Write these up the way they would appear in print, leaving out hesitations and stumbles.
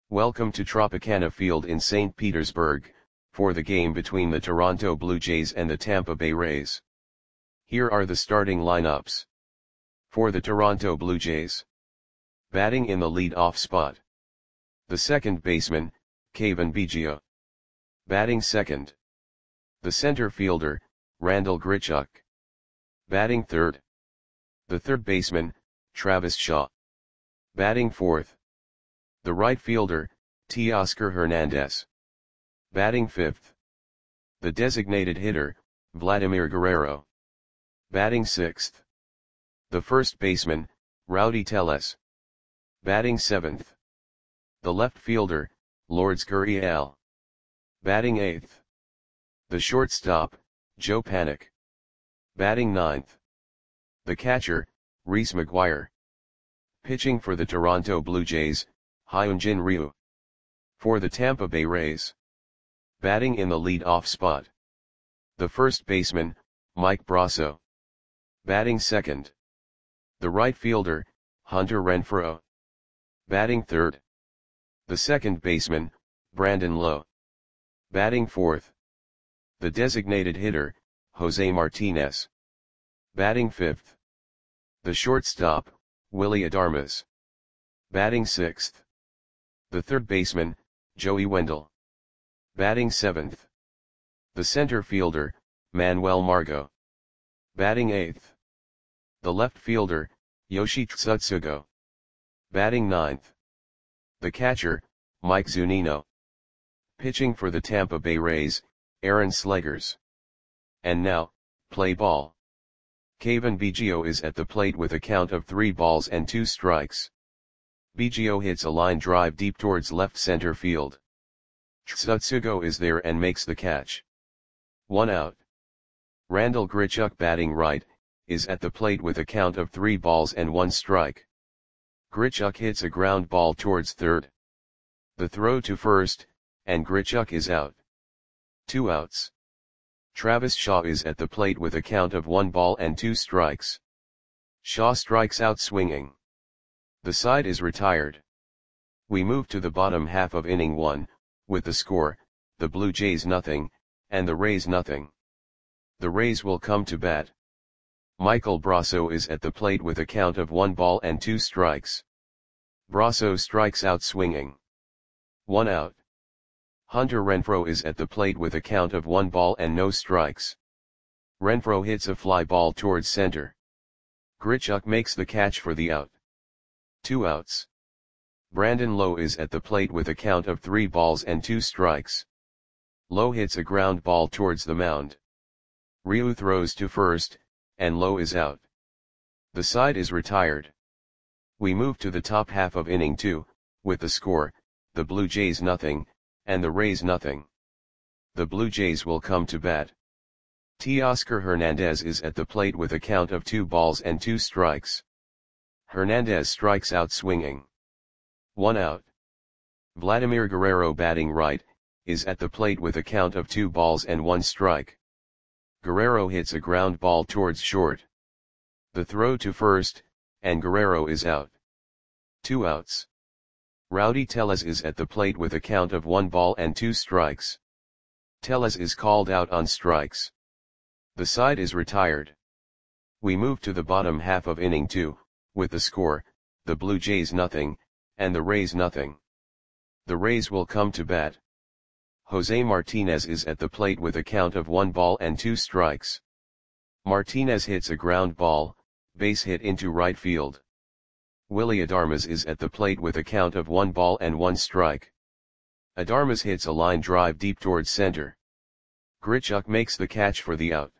Welcome to Tropicana Field in St. Petersburg, for the game between the Toronto Blue Jays and the Tampa Bay Rays. Here are the starting lineups. For the Toronto Blue Jays. Batting in the lead-off spot. The second baseman, Cavan Biggio. Batting second. The center fielder, Randal Grichuk. Batting third. The third baseman, Travis Shaw. Batting fourth. The right fielder, Teoscar Hernandez. Batting fifth. The designated hitter, Vladimir Guerrero. Batting sixth. The first baseman, Rowdy Tellez. Batting seventh. The left fielder, Lourdes Gurriel. Batting eighth. The shortstop, Joe Panik. Batting ninth. The catcher, Reese McGuire. Pitching for the Toronto Blue Jays, Hyunjin Ryu. For the Tampa Bay Rays. Batting in the lead-off spot. The first baseman, Mike Brosseau. Batting second. The right fielder, Hunter Renfroe. Batting third. The second baseman, Brandon Lowe. Batting fourth. The designated hitter, Jose Martinez. Batting fifth. The shortstop, Willy Adames. Batting sixth. The third baseman, Joey Wendle. Batting seventh. The center fielder, Manuel Margot. Batting eighth. The left fielder, Yoshi Tsutsugo. Batting ninth. The catcher, Mike Zunino. Pitching for the Tampa Bay Rays, Aaron Slegers. And now, play ball. Cavan Biggio is at the plate with a count of 3 balls and 2 strikes. Biggio hits a line drive deep towards left center field. Tsutsugo is there and makes the catch. 1 out. Randal Grichuk, batting right, is at the plate with a count of 3 balls and 1 strike. Grichuk hits a ground ball towards third. The throw to first, and Grichuk is out. 2 outs. Travis Shaw is at the plate with a count of 1 ball and 2 strikes. Shaw strikes out swinging. The side is retired. We move to the bottom half of inning 1, with the score, the Blue Jays nothing, and the Rays nothing. The Rays will come to bat. Michael Brosseau is at the plate with a count of 1 ball and 2 strikes. Brosseau strikes out swinging. 1 out. Hunter Renfroe is at the plate with a count of 1 ball and no strikes. Renfroe hits a fly ball towards center. Grichuk makes the catch for the out. 2 outs. Brandon Lowe is at the plate with a count of 3 balls and 2 strikes. Lowe hits a ground ball towards the mound. Ryu throws to first, and Lowe is out. The side is retired. We move to the top half of inning 2, with the score, the Blue Jays nothing, and the Rays nothing. The Blue Jays will come to bat. Teoscar Hernandez is at the plate with a count of 2 balls and 2 strikes. Hernandez strikes out swinging. 1 out. Vladimir Guerrero, batting right, is at the plate with a count of 2 balls and 1 strike. Guerrero hits a ground ball towards short. The throw to first, and Guerrero is out. 2 outs. Rowdy Tellez is at the plate with a count of 1 ball and 2 strikes. Tellez is called out on strikes. The side is retired. We move to the bottom half of inning 2, with the score, the Blue Jays nothing, and the Rays nothing. The Rays will come to bat. Jose Martinez is at the plate with a count of 1 ball and 2 strikes. Martinez hits a ground ball, base hit into right field. Willy Adames is at the plate with a count of 1 ball and 1 strike. Adames hits a line drive deep towards center. Grichuk makes the catch for the out.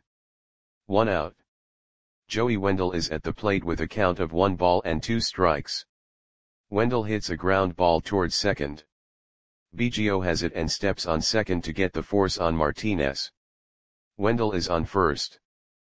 1 out. Joey Wendle is at the plate with a count of 1 ball and 2 strikes. Wendle hits a ground ball towards second. Biggio has it and steps on second to get the force on Martinez. Wendle is on first.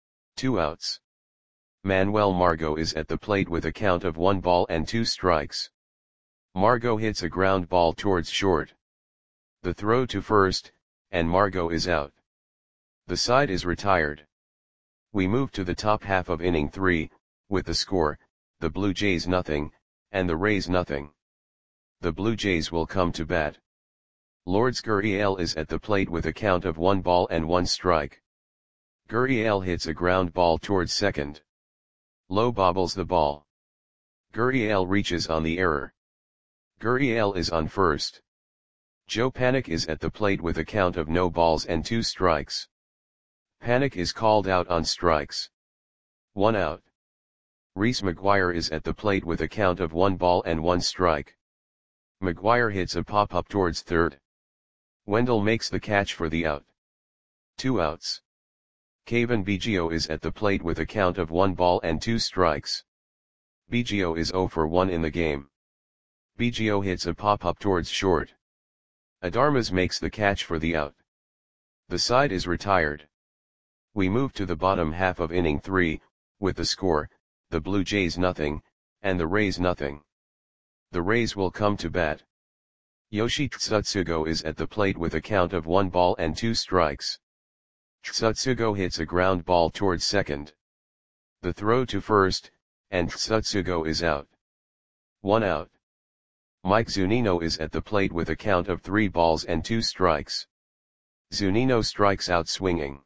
2 outs. Manuel Margot is at the plate with a count of 1 ball and 2 strikes. Margot hits a ground ball towards short. The throw to first, and Margot is out. The side is retired. We move to the top half of inning 3, with the score, the Blue Jays nothing, and the Rays nothing. the Blue Jays will come to bat. Lourdes Gurriel is at the plate with a count of 1 ball and 1 strike. Gurriel hits a ground ball towards second. Lowe bobbles the ball. Gurriel reaches on the error. Gurriel is on first. Joe Panik is at the plate with a count of no balls and 2 strikes. Panik is called out on strikes. 1 out. Reese McGuire is at the plate with a count of 1 ball and 1 strike. McGuire hits a pop-up towards third. Wendell makes the catch for the out. 2 outs. Cavan Biggio is at the plate with a count of 1 ball and 2 strikes. Biggio is 0 for 1 in the game. Biggio hits a pop-up towards short. Adarmas makes the catch for the out. The side is retired. We move to the bottom half of inning 3, with the score, the Blue Jays 0, and the Rays 0. The Rays will come to bat. Yoshi Tsutsugo is at the plate with a count of 1 ball and 2 strikes. Tsutsugo hits a ground ball towards second. The throw to first, and Tsutsugo is out. 1 out. Mike Zunino is at the plate with a count of 3 balls and 2 strikes. Zunino strikes out swinging.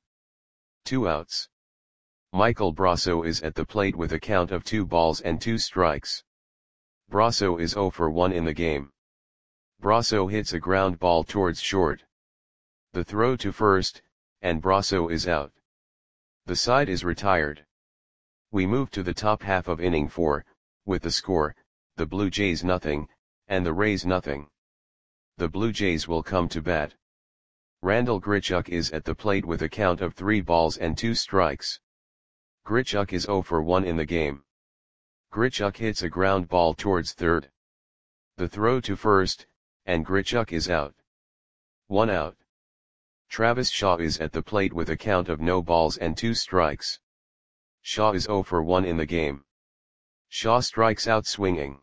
2 outs. Michael Brasso is at the plate with a count of 2 balls and 2 strikes. Brasso is 0 for 1 in the game. Brasso hits a ground ball towards short. The throw to first, and Brasso is out. The side is retired. We move to the top half of inning 4, with the score, the Blue Jays 0, and the Rays 0. The Blue Jays will come to bat. Randal Grichuk is at the plate with a count of 3 balls and 2 strikes. Grichuk is 0 for 1 in the game. Grichuk hits a ground ball towards third. The throw to first, and Grichuk is out. 1 out. Travis Shaw is at the plate with a count of no balls and 2 strikes. Shaw is 0 for 1 in the game. Shaw strikes out swinging.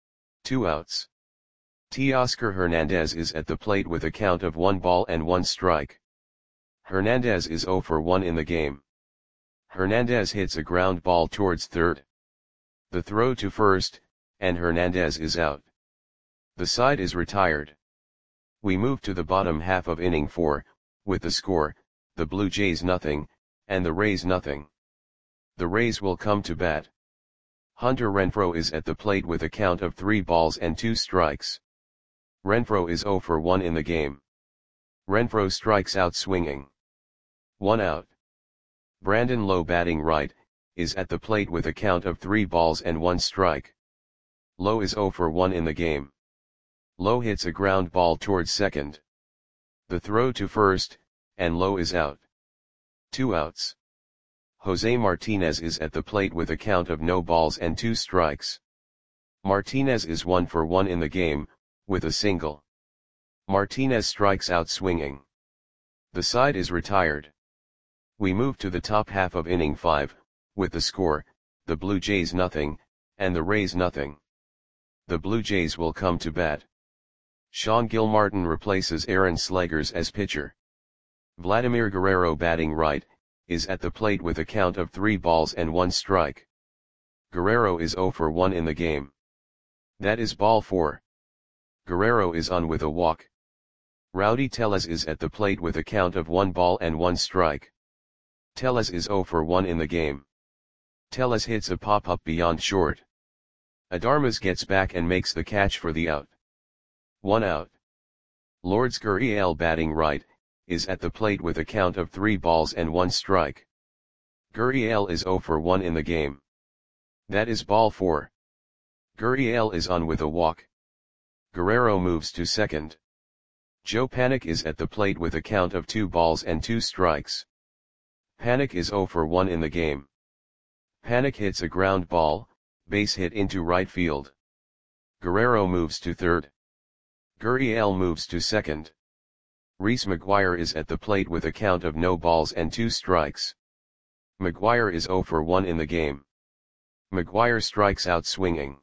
2 outs. Teoscar Hernandez is at the plate with a count of 1 ball and 1 strike. Hernandez is 0 for 1 in the game. Hernandez hits a ground ball towards third. The throw to first, and Hernandez is out. The side is retired. We move to the bottom half of inning 4, with the score, the Blue Jays 0, and the Rays 0. The Rays will come to bat. Hunter Renfroe is at the plate with a count of 3 balls and 2 strikes. Renfroe is 0 for 1 in the game. Renfroe strikes out swinging. 1 out. Brandon Lowe batting right, is at the plate with a count of 3 balls and 1 strike. Lowe is 0 for 1 in the game. Lowe hits a ground ball towards second. The throw to first, and Lowe is out. 2 outs. Jose Martinez is at the plate with a count of no balls and 2 strikes. Martinez is 1 for 1 in the game, with a single. Martinez strikes out swinging. The side is retired. We move to the top half of inning 5, with the score, the Blue Jays 0, and the Rays 0. The Blue Jays will come to bat. Sean Gilmartin replaces Aaron Slegers as pitcher. Vladimir Guerrero batting right, is at the plate with a count of 3 balls and 1 strike. Guerrero is 0 for 1 in the game. That is ball 4. Guerrero is on with a walk. Rowdy Tellez is at the plate with a count of 1 ball and 1 strike. Tellez is 0 for 1 in the game. Tellez hits a pop-up beyond short. Adarmas gets back and makes the catch for the out. 1 out. Lourdes Gurriel batting right, is at the plate with a count of 3 balls and 1 strike. Gurriel is 0 for 1 in the game. That is ball 4. Gurriel is on with a walk. Guerrero moves to second. Joe Panik is at the plate with a count of 2 balls and 2 strikes. Panik is 0 for 1 in the game. Panik hits a ground ball, base hit into right field. Guerrero moves to third. Gurriel moves to second. Reese McGuire is at the plate with a count of no balls and 2 strikes. McGuire is 0 for 1 in the game. McGuire strikes out swinging.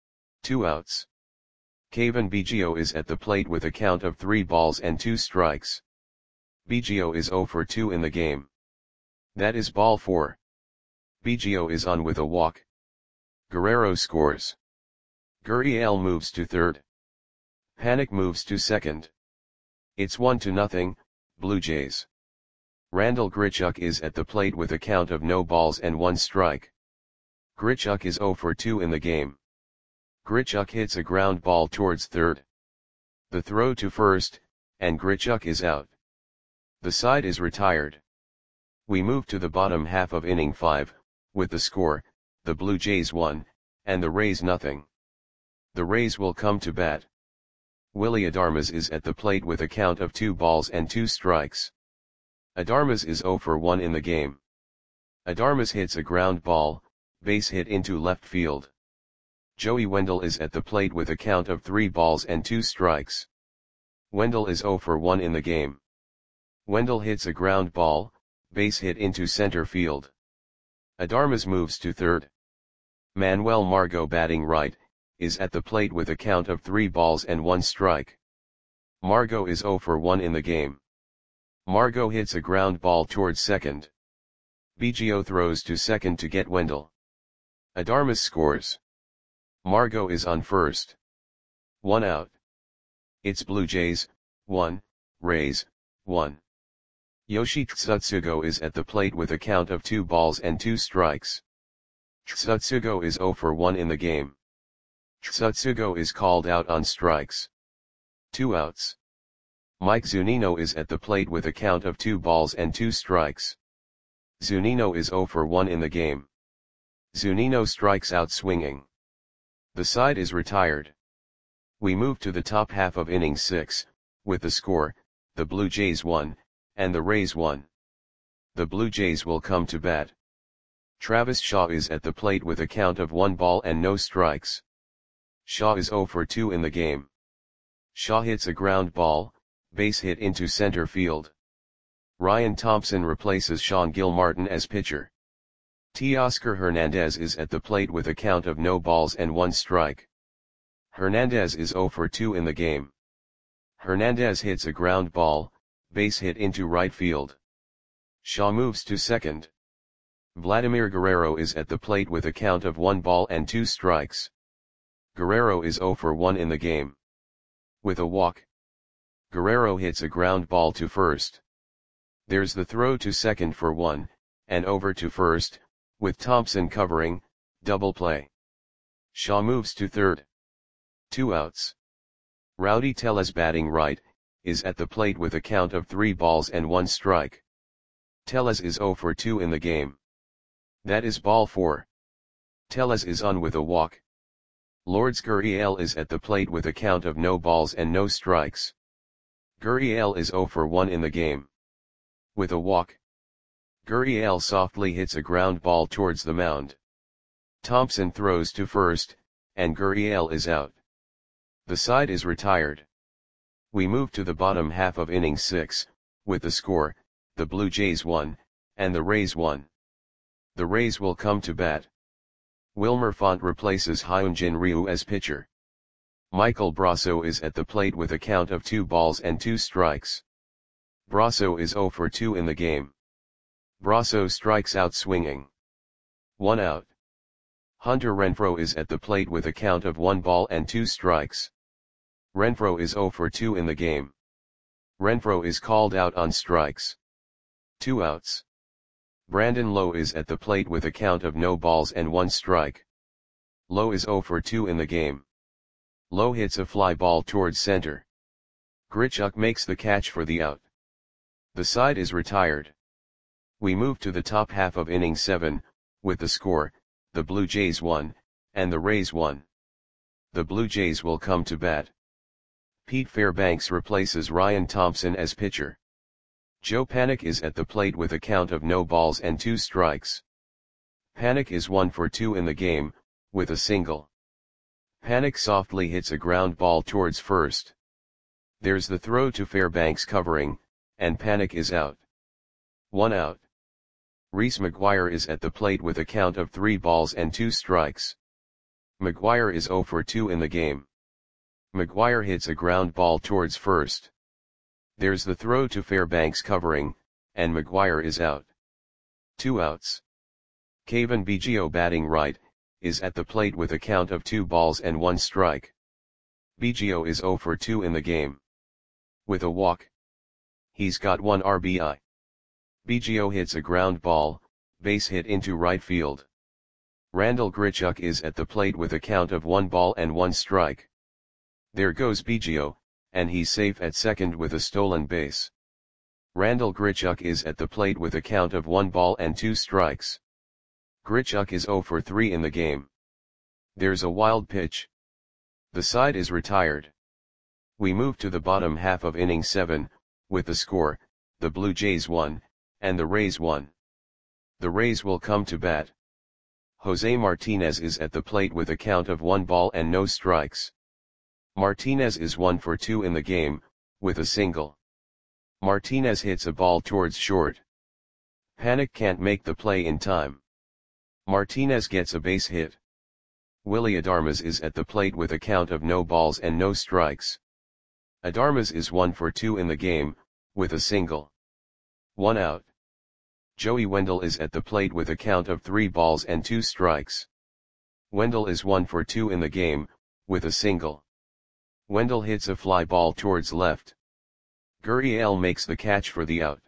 2 outs. Cavan Biggio is at the plate with a count of 3 balls and 2 strikes. Biggio is 0 for 2 in the game. That is ball 4. Biggio is on with a walk. Guerrero scores. Gurriel moves to third. Panik moves to second. It's 1-0, Blue Jays. Randall Grichuk is at the plate with a count of no balls and 1 strike. Grichuk is 0 for 2 in the game. Grichuk hits a ground ball towards third. The throw to first, and Grichuk is out. The side is retired. We move to the bottom half of inning 5, with the score, the Blue Jays 1, and the Rays nothing. The Rays will come to bat. Willy Adames is at the plate with a count of 2 balls and 2 strikes. Adames is 0 for 1 in the game. Adames hits a ground ball, base hit into left field. Joey Wendell is at the plate with a count of 3 balls and 2 strikes. Wendell is 0 for 1 in the game. Wendell hits a ground ball, base hit into center field. Adames moves to third. Manuel Margot, batting right, is at the plate with a count of 3 balls and 1 strike. Margot is 0 for 1 in the game. Margot hits a ground ball towards second. Biggio throws to second to get Wendell. Adames scores. Margot is on first. 1 out. It's Blue Jays, 1, Rays, 1. Yoshi Tsutsugo is at the plate with a count of 2 balls and 2 strikes. Tsutsugo is 0 for 1 in the game. Tsutsugo is called out on strikes. 2 outs. Mike Zunino is at the plate with a count of 2 balls and 2 strikes. Zunino is 0 for 1 in the game. Zunino strikes out swinging. The side is retired. We move to the top half of inning 6, with the score, the Blue Jays 1, and the Rays 1. The Blue Jays will come to bat. Travis Shaw is at the plate with a count of 1 ball and no strikes. Shaw is 0 for 2 in the game. Shaw hits a ground ball, base hit into center field. Ryan Thompson replaces Sean Gilmartin as pitcher. Teoscar Hernandez is at the plate with a count of no balls and 1 strike. Hernandez is 0 for 2 in the game. Hernandez hits a ground ball, base hit into right field. Shaw moves to second. Vladimir Guerrero is at the plate with a count of 1 ball and 2 strikes. Guerrero is 0 for 1 in the game. With a walk, Guerrero hits a ground ball to first. There's the throw to second for 1, and over to first, with Thompson covering, double play. Shaw moves to third. 2 outs. Rowdy Tellez, batting right, is at the plate with a count of 3 balls and 1 strike. Tellez is 0 for 2 in the game. That is ball 4. Tellez is on with a walk. Lourdes Gurriel is at the plate with a count of no balls and no strikes. Gurriel is 0 for 1 in the game. With a walk, Gurriel softly hits a ground ball towards the mound. Thompson throws to first, and Gurriel is out. The side is retired. We move to the bottom half of inning 6, with the score, the Blue Jays 1, and the Rays 1. The Rays will come to bat. Wilmer Font replaces Hyunjin Ryu as pitcher. Michael Brasso is at the plate with a count of 2 balls and 2 strikes. Brasso is 0 for 2 in the game. Brasso strikes out swinging. 1 out. Hunter Renfroe is at the plate with a count of 1 ball and 2 strikes. Renfroe is 0 for 2 in the game. Renfroe is called out on strikes. 2 outs. Brandon Lowe is at the plate with a count of no balls and 1 strike. Lowe is 0 for 2 in the game. Lowe hits a fly ball towards center. Grichuk makes the catch for the out. The side is retired. We move to the top half of inning 7, with the score, the Blue Jays 1, and the Rays 1. The Blue Jays will come to bat. Pete Fairbanks replaces Ryan Thompson as pitcher. Joe Panik is at the plate with a count of no balls and 2 strikes. Panik is 1 for 2 in the game, with a single. Panik softly hits a ground ball towards first. There's the throw to Fairbanks covering, and Panik is out. 1 out. Reese McGuire is at the plate with a count of 3 balls and 2 strikes. McGuire is 0 for 2 in the game. McGuire hits a ground ball towards first. There's the throw to Fairbanks covering, and McGuire is out. 2 outs. Cavan Biggio, batting right, is at the plate with a count of 2 balls and 1 strike. Biggio is 0 for 2 in the game. With a walk. He's got 1 RBI. Biggio hits a ground ball, base hit into right field. Randal Grichuk is at the plate with a count of 1 ball and 1 strike. There goes Biggio, and he's safe at second with a stolen base. Randal Grichuk is at the plate with a count of 1 ball and 2 strikes. Grichuk is 0 for 3 in the game. There's a wild pitch. The side is retired. We move to the bottom half of inning 7, with the score, the Blue Jays 1, and the Rays 1. The Rays will come to bat. Jose Martinez is at the plate with a count of 1 ball and no strikes. Martinez is 1 for 2 in the game, with a single. Martinez hits a ball towards short. Panik can't make the play in time. Martinez gets a base hit. Willy Adames is at the plate with a count of no balls and no strikes. Adames is 1 for 2 in the game, with a single. 1 out. Joey Wendle is at the plate with a count of 3 balls and 2 strikes. Wendle is 1 for 2 in the game, with a single. Wendle hits a fly ball towards left. Gurriel makes the catch for the out.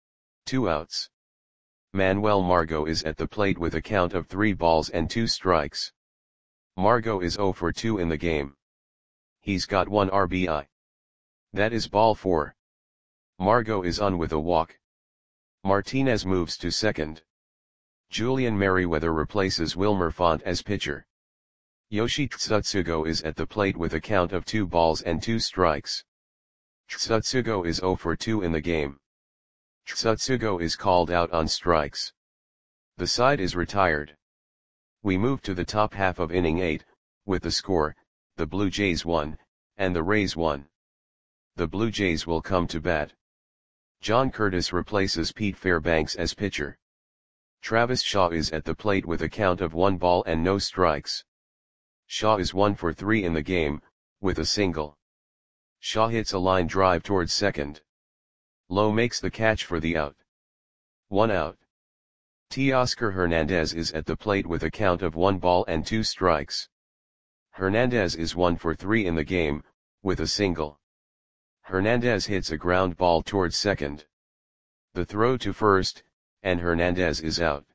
2 outs. Manuel Margot is at the plate with a count of 3 balls and 2 strikes. Margot is 0 for 2 in the game. He's got 1 RBI. That is ball 4. Margot is on with a walk. Martinez moves to second. Julian Merryweather replaces Wilmer Font as pitcher. Yoshi Tsutsugo is at the plate with a count of 2 balls and 2 strikes. Tsutsugo is 0 for 2 in the game. Tsutsugo is called out on strikes. The side is retired. We move to the top half of inning 8, with the score, the Blue Jays 1, and the Rays 1. The Blue Jays will come to bat. John Curtis replaces Pete Fairbanks as pitcher. Travis Shaw is at the plate with a count of 1 ball and no strikes. Shaw is 1 for 3 in the game, with a single. Shaw hits a line drive towards second. Lowe makes the catch for the out. 1 out. Teoscar Hernandez is at the plate with a count of 1 ball and 2 strikes. Hernandez is 1 for 3 in the game, with a single. Hernandez hits a ground ball towards second. The throw to first, and Hernandez is out.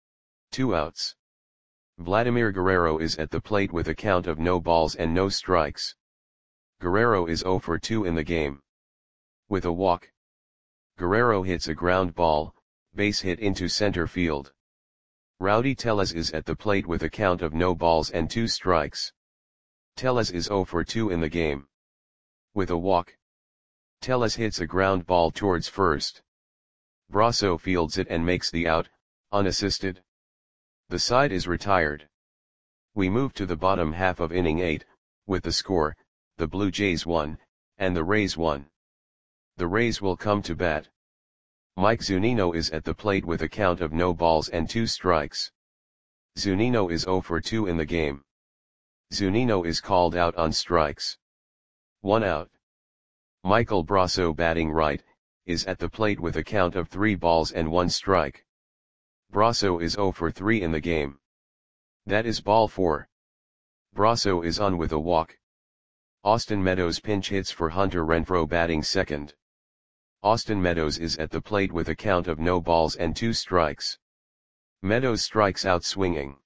2 outs. Vladimir Guerrero is at the plate with a count of no balls and no strikes. Guerrero is 0 for 2 in the game. With a walk. Guerrero hits a ground ball, base hit into center field. Rowdy Tellez is at the plate with a count of no balls and 2 strikes. Tellez is 0 for 2 in the game. With a walk. Tellez hits a ground ball towards first. Brasso fields it and makes the out, unassisted. The side is retired. We move to the bottom half of inning 8, with the score, the Blue Jays 1, and the Rays 1. The Rays will come to bat. Mike Zunino is at the plate with a count of no balls and 2 strikes. Zunino is 0 for 2 in the game. Zunino is called out on strikes. 1 out. Michael Brasso, batting right, is at the plate with a count of 3 balls and 1 strike. Brasso is 0 for 3 in the game. That is ball 4. Brasso is on with a walk. Austin Meadows pinch hits for Hunter Renfroe, batting second. Austin Meadows is at the plate with a count of no balls and 2 strikes. Meadows strikes out swinging.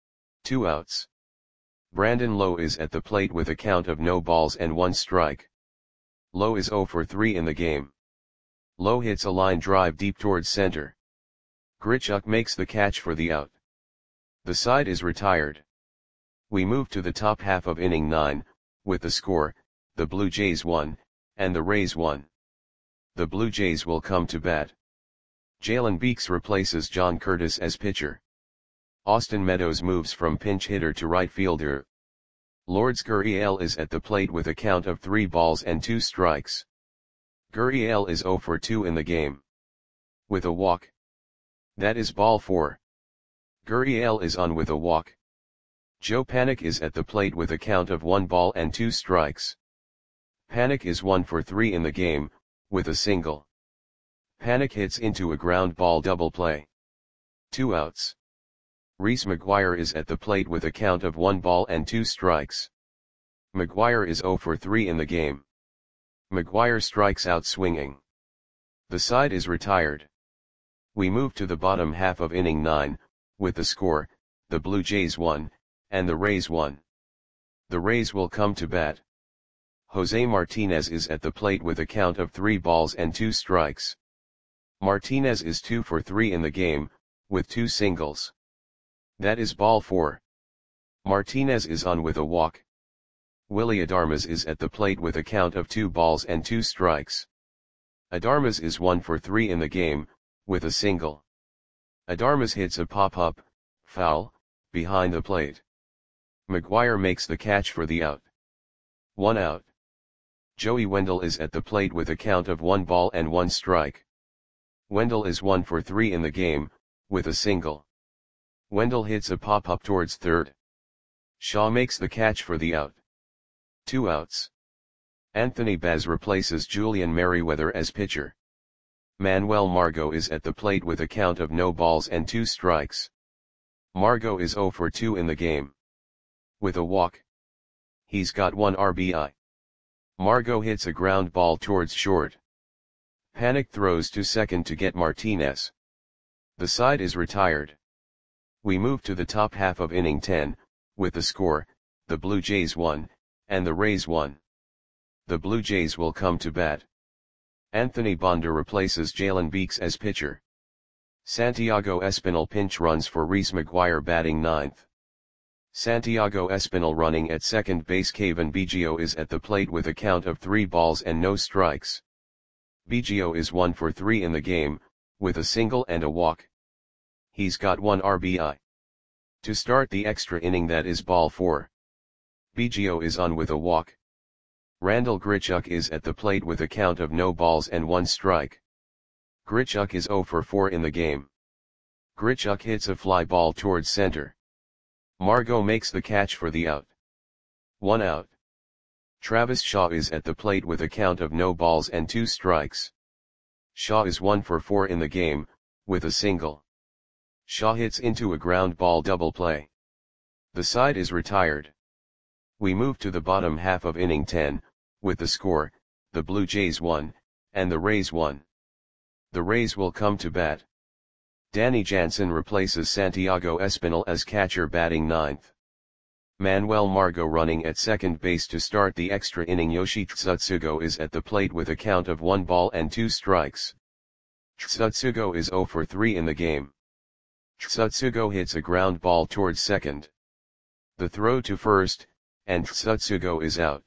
2 outs. Brandon Lowe is at the plate with a count of no balls and 1 strike. Lowe is 0 for 3 in the game. Lowe hits a line drive deep towards center. Grichuk makes the catch for the out. The side is retired. We move to the top half of inning 9, with the score, the Blue Jays 1, and the Rays 1. The Blue Jays will come to bat. Jalen Beeks replaces John Curtis as pitcher. Austin Meadows moves from pinch hitter to right fielder. Lourdes Gurriel is at the plate with a count of 3 balls and 2 strikes. Gurriel is 0 for 2 in the game. With a walk. That is ball 4. Gurriel is on with a walk. Joe Panik is at the plate with a count of 1 ball and 2 strikes. Panik is 1 for 3 in the game, with a single. Panik hits into a ground ball double play. 2 outs. Reese McGuire is at the plate with a count of 1 ball and 2 strikes. McGuire is 0 for 3 in the game. McGuire strikes out swinging. The side is retired. We move to the bottom half of inning 9, with the score, the Blue Jays 1, and the Rays 1. The Rays will come to bat. Jose Martinez is at the plate with a count of 3 balls and 2 strikes. Martinez is 2 for 3 in the game, with 2 singles. That is ball 4. Martinez is on with a walk. Willy Adames is at the plate with a count of 2 balls and 2 strikes. Adames is 1 for 3 in the game, with a single. Adames hits a pop-up, foul, behind the plate. McGuire makes the catch for the out. 1 out. Joey Wendle is at the plate with a count of 1 ball and 1 strike. Wendle is 1 for 3 in the game, with a single. Wendle hits a pop-up towards third. Shaw makes the catch for the out. 2 outs. Anthony Baz replaces Julian Merryweather as pitcher. Manuel Margot is at the plate with a count of no balls and 2 strikes. Margot is 0 for 2 in the game. With a walk. He's got 1 RBI. Margot hits a ground ball towards short. Panik throws to second to get Martinez. The side is retired. We move to the top half of inning 10, with the score, the Blue Jays 1, and the Rays 1. The Blue Jays will come to bat. Anthony Bonder replaces Jalen Beeks as pitcher. Santiago Espinal pinch runs for Reese McGuire batting 9th. Santiago Espinal running at second base. Kevin Biggio is at the plate with a count of 3 balls and no strikes. Biggio is 1 for 3 in the game, with a single and a walk. He's got 1 RBI. To start the extra inning, that is ball 4. Biggio is on with a walk. Randall Grichuk is at the plate with a count of no balls and 1 strike. Grichuk is 0 for 4 in the game. Grichuk hits a fly ball towards center. Margot makes the catch for the out. 1 out. Travis Shaw is at the plate with a count of no balls and 2 strikes. Shaw is 1 for 4 in the game, with a single. Shaw hits into a ground ball double play. The side is retired. We move to the bottom half of inning 10, with the score, the Blue Jays 1, and the Rays 1. The Rays will come to bat. Danny Jansen replaces Santiago Espinal as catcher batting 9th. Manuel Margot running at second base to start the extra inning. Yoshi Tsutsugo is at the plate with a count of 1 ball and 2 strikes. Tsutsugo is 0 for 3 in the game. Tsutsugo hits a ground ball towards second. The throw to first, and Tsutsugo is out.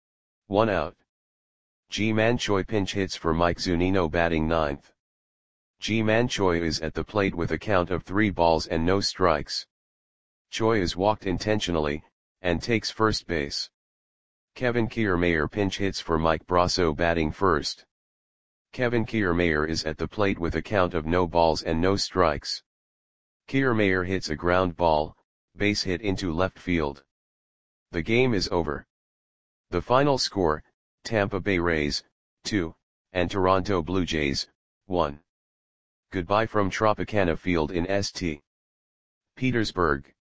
1 out. Ji-Man Choi pinch hits for Mike Zunino batting 9th. Ji-Man Choi is at the plate with a count of 3 balls and no strikes. Choi is walked intentionally, and takes first base. Kevin Kiermaier pinch hits for Mike Brasso batting first. Kevin Kiermaier is at the plate with a count of no balls and no strikes. Kiermaier hits a ground ball, base hit into left field. The game is over. The final score, Tampa Bay Rays, 2, and Toronto Blue Jays, 1. Goodbye from Tropicana Field in St. Petersburg.